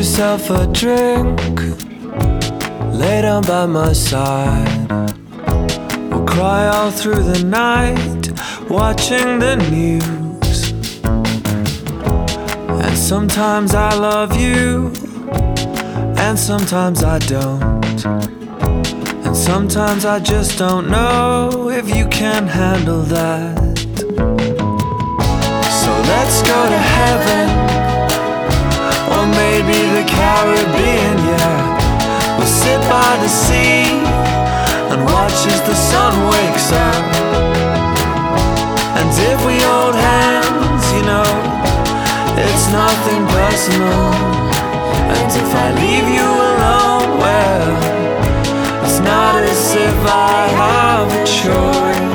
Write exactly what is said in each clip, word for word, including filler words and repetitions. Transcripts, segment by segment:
yourself a drink, lay down by my side. We'll cry all through the night, watching the news. And sometimes I love you, and sometimes I don't. And sometimes I just don't know if you can handle that. So let's go to heaven, or maybe the Caribbean, yeah. We'll sit by the sea and watch as the sun wakes up. And if we hold hands, you know, it's nothing personal. And if I leave you alone, well, it's not as if I have a choice.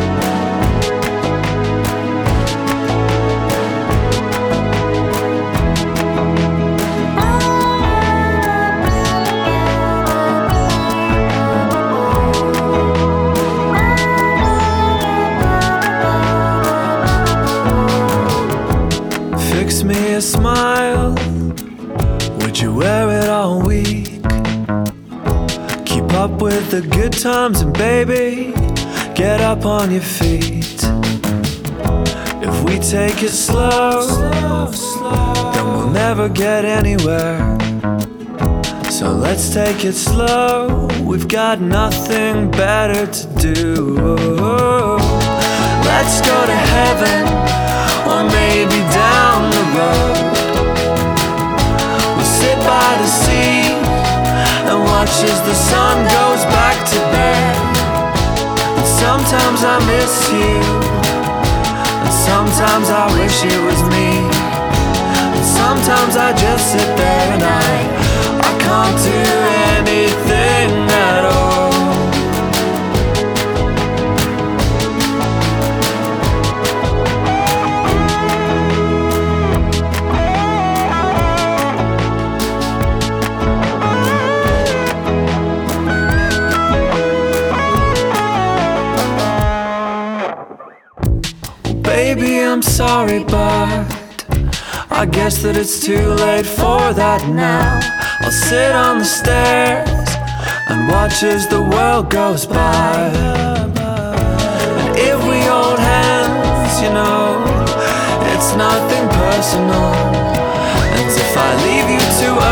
Fix me a smile, would you wear it all week? Keep up with the good times and baby, get up on your feet. If we take it slow, then we'll never get anywhere. So let's take it slow, we've got nothing better to do. Let's go to heaven, or maybe down the road. We'll sit by the sea and watch as the sun goes back to bed. And sometimes I miss you, and sometimes I wish it was me. And sometimes I just sit there and I, I can't do anything at all. Baby, I'm sorry, but I guess that it's too late for that now. I'll sit on the stairs and watch as the world goes by. And if we hold hands, you know, it's nothing personal. And if I leave you to